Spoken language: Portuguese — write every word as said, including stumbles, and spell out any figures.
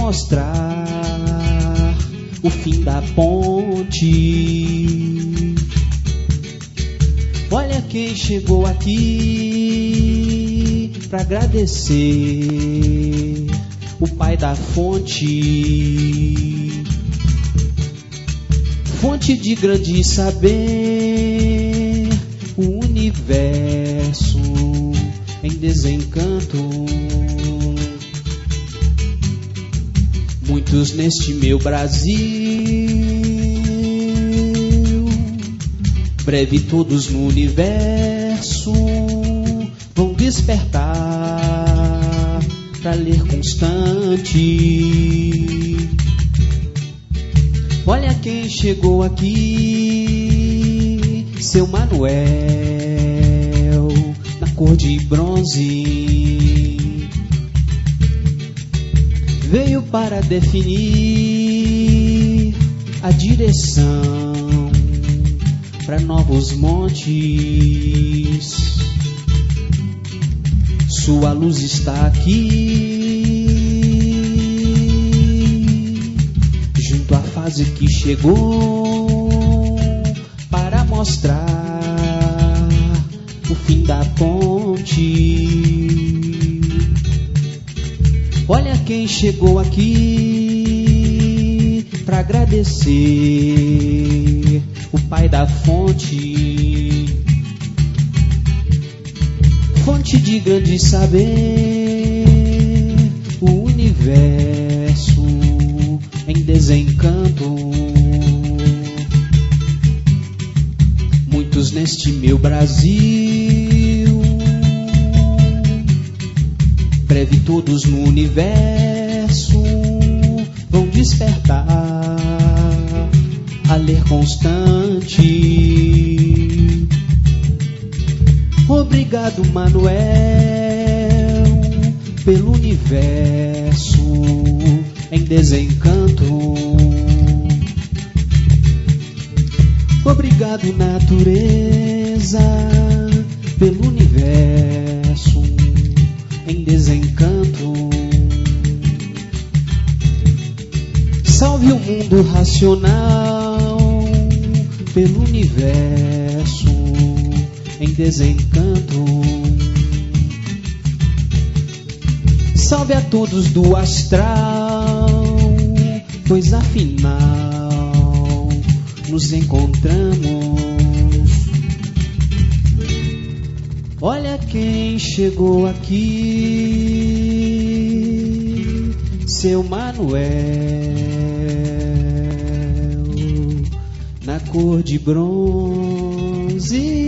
mostrar o fim da ponte. Olha quem chegou aqui pra agradecer o pai da fonte, fonte de grande saber, o universo em desencanto. Muitos neste meu Brasil, breve todos no universo vão despertar pra ler constante. Olha quem chegou aqui, seu Manuel, na cor de bronze, veio para definir a direção para novos montes. Sua luz está aqui, junto à fase que chegou para mostrar o fim da ponte. Olha quem chegou aqui pra agradecer o pai da fonte, fonte de grande saber, o universo em desencanto. Muitos neste meu Brasil, breve todos no universo vão despertar a ler constante. Obrigado, Manuel, pelo universo em desencanto. Obrigado, natureza, pelo universo em desencanto. Salve o mundo racional pelo universo em desencanto. Salve a todos do astral, pois afinal nos encontramos. Olha quem chegou aqui, seu Manuel, na cor de bronze.